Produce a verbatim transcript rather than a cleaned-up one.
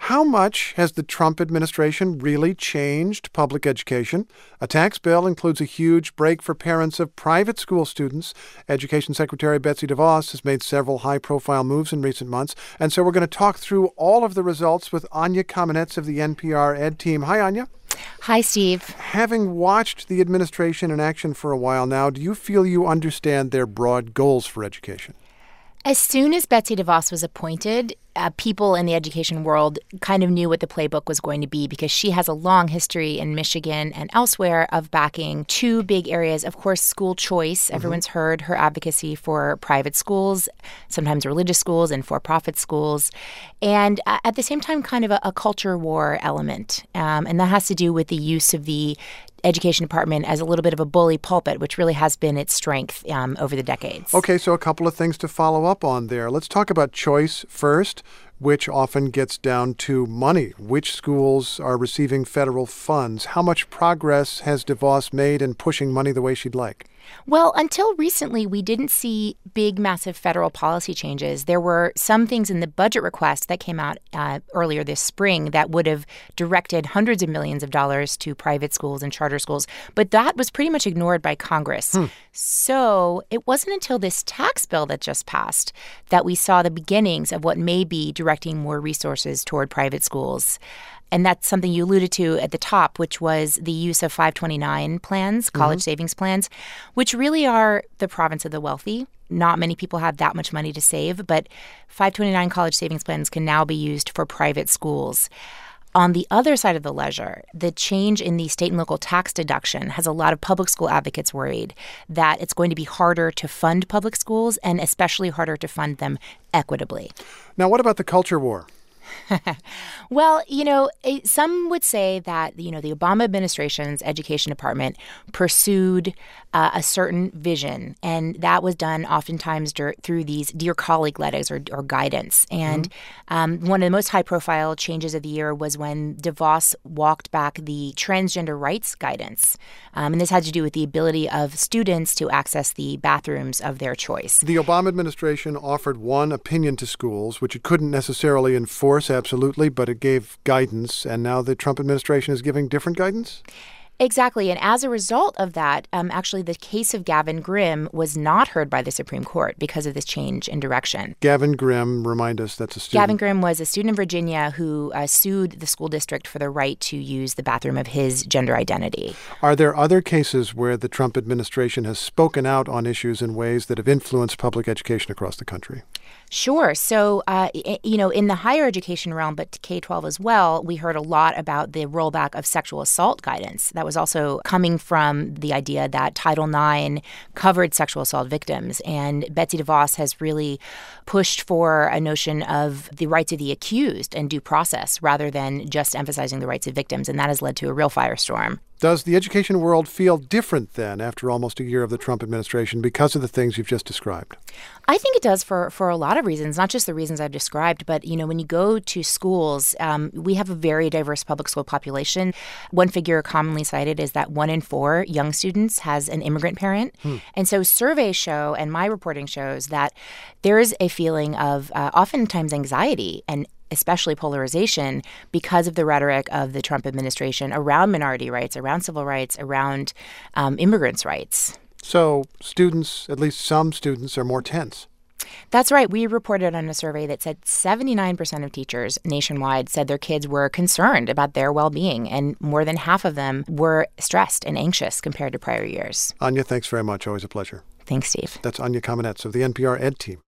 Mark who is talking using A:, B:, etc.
A: How much has the Trump administration really changed public education? A tax bill includes a huge break for parents of private school students. Education Secretary Betsy DeVos has made several high-profile moves in recent months. And so we're going to talk through all of the results with Anya Kamenetz of the N P R Ed team. Hi, Anya.
B: Hi, Steve.
A: Having watched the administration in action for a while now, do you feel you understand their broad goals for education?
B: As soon as Betsy DeVos was appointed, uh, people in the education world kind of knew what the playbook was going to be because she has a long history in Michigan and elsewhere of backing two big areas. Of course, school choice. Mm-hmm. Everyone's heard her advocacy for private schools, sometimes religious schools and for-profit schools. And uh, at the same time, kind of a, a culture war element. Um, and that has to do with the use of the Education Department as a little bit of a bully pulpit, which really has been its strength um, over the decades.
A: Okay, so a couple of things to follow up on there. Let's talk about choice first, which often gets down to money. Which schools are receiving federal funds? How much progress has DeVos made in pushing money the way she'd like?
B: Well, until recently, we didn't see big, massive federal policy changes. There were some things in the budget request that came out uh, earlier this spring that would have directed hundreds of millions of dollars to private schools and charter schools. But that was pretty much ignored by Congress. Hmm. So it wasn't until this tax bill that just passed that we saw the beginnings of what may be directing more resources toward private schools. And that's something you alluded to at the top, which was the use of five twenty-nine plans, college mm-hmm. savings plans, which really are the province of the wealthy. Not many people have that much money to save, but five twenty-nine college savings plans can now be used for private schools. On the other side of the ledger, the change in the state and local tax deduction has a lot of public school advocates worried that it's going to be harder to fund public schools and especially harder to fund them equitably.
A: Now, what about the culture war?
B: Well, you know, some would say that, you know, the Obama administration's education department pursued uh, a certain vision, and that was done oftentimes dur- through these dear colleague letters or, or guidance. And mm-hmm. um, one of the most high-profile changes of the year was when DeVos walked back the transgender rights guidance. Um, and this had to do with the ability of students to access the bathrooms of their choice.
A: The Obama administration offered one opinion to schools, which it couldn't necessarily enforce absolutely, but it gave guidance, and now the Trump administration is giving different guidance?
B: Exactly. And as a result of that, um, actually, the case of Gavin Grimm was not heard by the Supreme Court because of this change in direction.
A: Gavin Grimm, remind us, that's a student.
B: Gavin Grimm was a student in Virginia who uh, sued the school district for the right to use the bathroom of his gender identity.
A: Are there other cases where the Trump administration has spoken out on issues in ways that have influenced public education across the country?
B: Sure. So, uh, you know, in the higher education realm, but K twelve as well, we heard a lot about the rollback of sexual assault guidance. That was also coming from the idea that Title nine covered sexual assault victims. And Betsy DeVos has really pushed for a notion of the rights of the accused and due process rather than just emphasizing the rights of victims. And that has led to a real firestorm.
A: Does the education world feel different then after almost a year of the Trump administration because of the things you've just described?
B: I think it does for, for a lot of reasons, not just the reasons I've described. But, you know, when you go to schools, um, we have a very diverse public school population. One figure commonly cited is that one in four young students has an immigrant parent. Hmm. And so surveys show, and my reporting shows, that there is a feeling of uh, oftentimes anxiety and especially polarization because of the rhetoric of the Trump administration around minority rights, around civil rights, around um, immigrants' rights.
A: So students, at least some students, are more tense.
B: That's right. We reported on a survey that said seventy-nine percent of teachers nationwide said their kids were concerned about their well-being, and more than half of them were stressed and anxious compared to prior years.
A: Anya, thanks very much. Always a pleasure.
B: Thanks, Steve.
A: That's Anya Kamenetz of the N P R Ed team.